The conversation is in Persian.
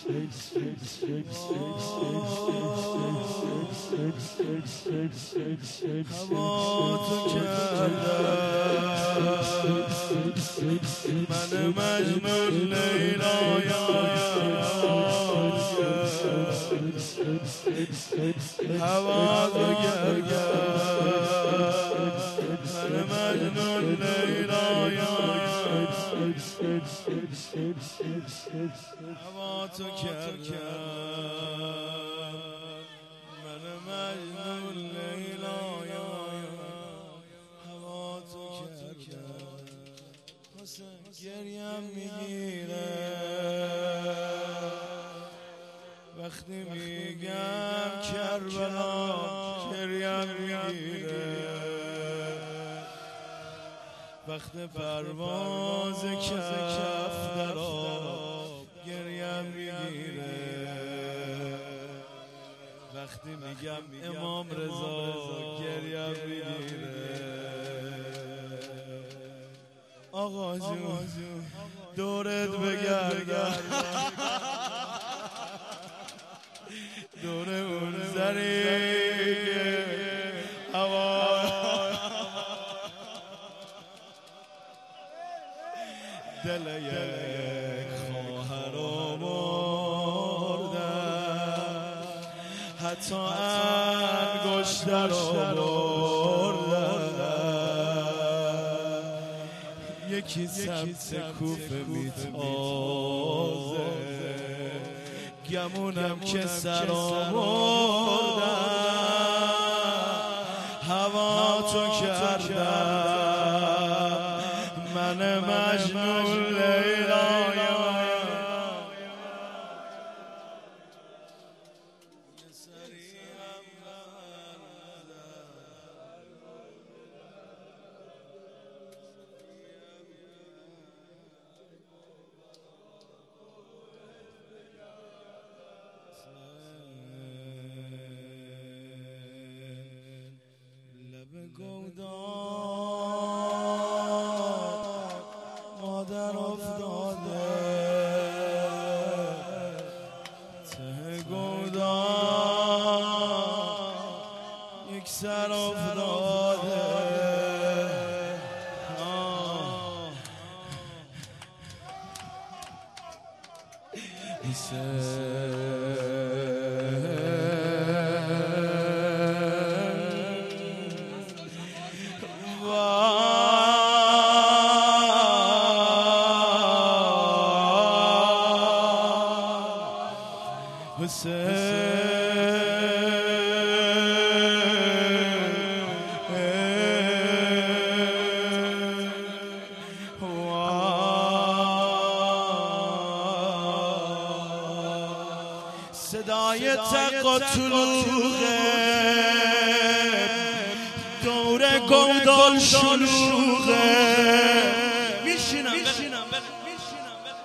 هوا تو کردم من مجنون لیلایم هوا تو کردم من مجنون لیلایم هوا تو کردم من مجنون لیلایم هوا تو کردم حسین گریم میگیره وقتی میگم کربلا گریم میگیره وقت پرواز کف در آب گریم میگیره وقتی میگم امام رضا گریم میگیره آقا جون دورت بگردم دور اون زری که هوا دل یک خواهر رو مردن حتی انگشتر رو بردن یکی سمت کوفه میتازه گمونم که سرآوردن هوا تو کردم من مجنون لیلایم مادر افتاده ته گودان یک سر افتاده صدای تق و طلوغه دور گودال شلوغه